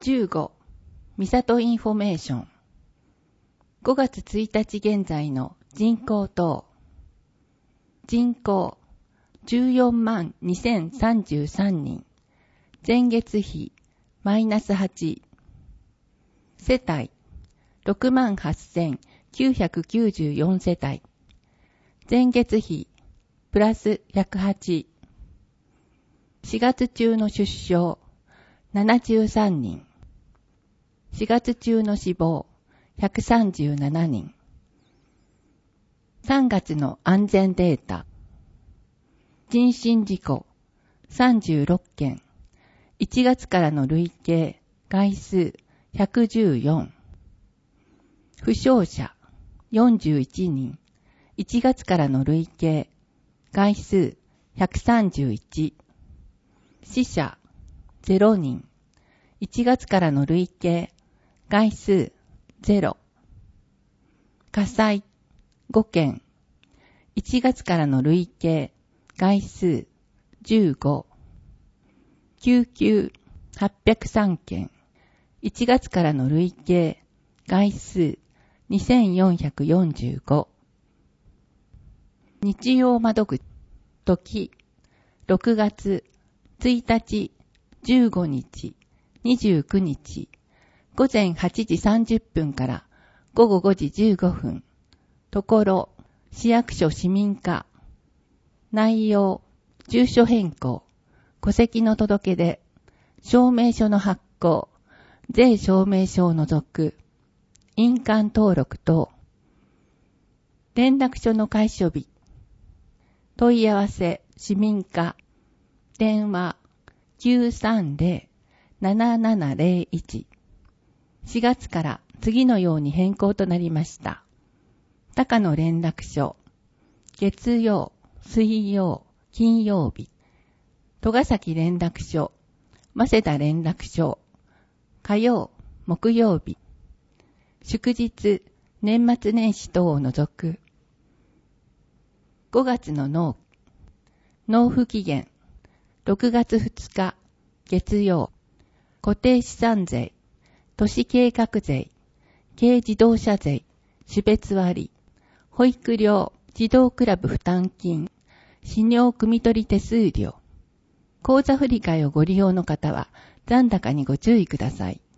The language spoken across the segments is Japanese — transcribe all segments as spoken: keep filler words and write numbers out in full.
じゅうご、みさとインフォメーション。ごがつついたち現在の人口等。人口じゅうよんまんにせんさんじゅうさんにん。前月比マイナスはち。世帯ろくまんはっせんきゅうひゃくきゅうじゅうよん世帯。前月比プラスひゃくはち。しがつ中の出生ななじゅうさんにん。しがつ中の死亡ひゃくさんじゅうななにん。さんがつの安全データ。人身事故さんじゅうろっけん。いちがつからの累計回数ひゃくじゅうよん。負傷者よんじゅういちにん。いちがつからの累計回数ひゃくさんじゅういち。死者ゼロにん。いちがつからの累計回数ゼロ。火災ごけん。いちがつからの累計回数じゅうご。救急はっぴゃくさんけん。いちがつからの累計回数にせんよんひゃくよんじゅうご。日曜窓口時ろくがつついたち、じゅうごにち、にじゅうくにち、ごぜんはちじさんじゅっぷんからごごごじじゅうごふん。ところ、市役所市民課。内容、住所変更、戸籍の届け出、証明書の発行、税証明書を除く、印鑑登録等。連絡書の開所日。問い合わせ、市民課。電話、きゅうさんゼロ ななななゼロいち。しがつから次のように変更となりました。高野連絡所。月曜、水曜、金曜日。戸ヶ崎連絡所。早稲田連絡所。火曜、木曜日。祝日、年末年始等を除く。ごがつの納期。納付期限。ろくがつふつか、月曜。固定資産税。都市計画税。軽自動車税。種別割。保育料。児童クラブ負担金。飼料汲み取り手数料。口座振替をご利用の方は残高にご注意ください。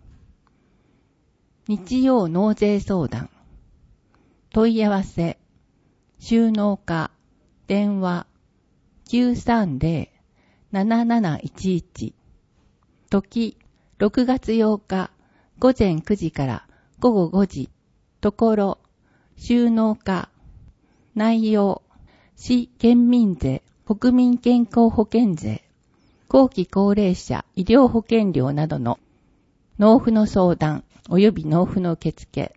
日曜納税相談。問い合わせ。収納課。電話。きゅうさんゼロ なななないちいち。時。ろくがつようか。ごぜんくじからごごごじ。ところ。収納課。内容。市県民税、国民健康保険税、後期高齢者医療保険料などの納付の相談及び納付の受付。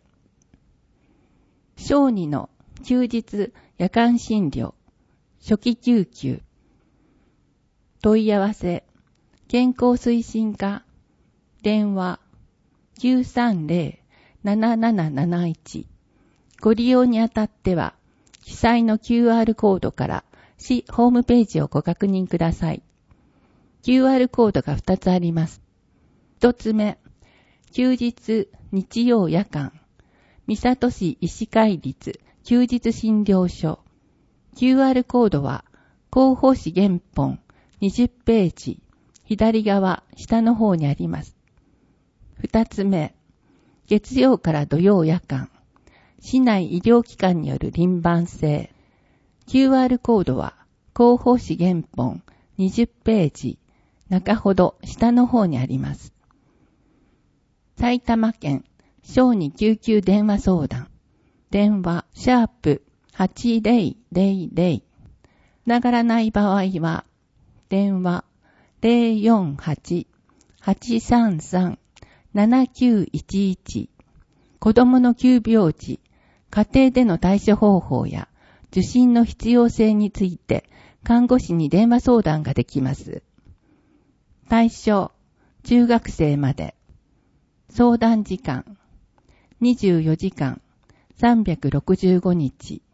小児の休日夜間診療、初期救急。問い合わせ、健康推進課、電話、きゅうさんゼロ なななななないち。ご利用にあたっては、記載の キューアール コードから市ホームページをご確認ください。キューアール コードがふたつあります。ひとつめ、休日日曜夜間、三郷市医師会立休日診療所。キューアール コードは広報誌原本にじゅっページ、左側下の方にあります。ふたつめ、月曜から土曜夜間、市内医療機関による輪番制。キューアール コードは広報誌原本にじゅっページ、中ほど下の方にあります。埼玉県小児救急電話相談。電話シャープはちゼロゼロゼロ。つながらない場合は電話ゼロよんはち はちさんさん ななきゅういちいち。子供の急病時、家庭での対処方法や受診の必要性について看護師に電話相談ができます。対象、中学生まで。相談時間、にじゅうよじかん、さんびゃくろくじゅうごにち。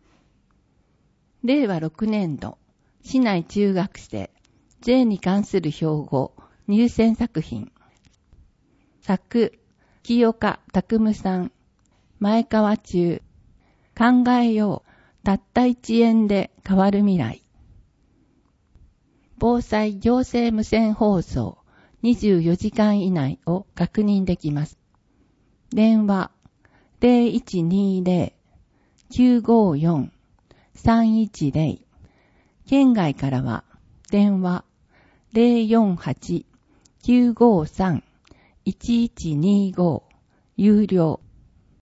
れいわろくねんど、市内中学生、税に関する標語、入選作品。 作、清岡拓さん、前川中、考えよう、たった一円で変わる未来。防災行政無線放送にじゅうよじかん以内を確認できます。電話 ゼロいちにゼロ きゅうごよん さんいちゼロ。県外からは電話 ゼロよんはち きゅうごさん いちいちにご有料。